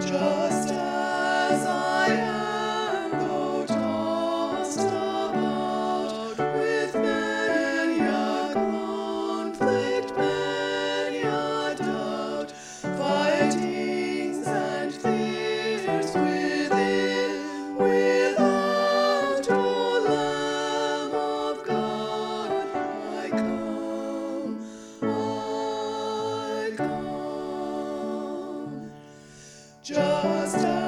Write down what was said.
Just as I am, though tossed about with many a conflict, many a doubt, fightings and fears within, without, O Lamb of God, I come. Just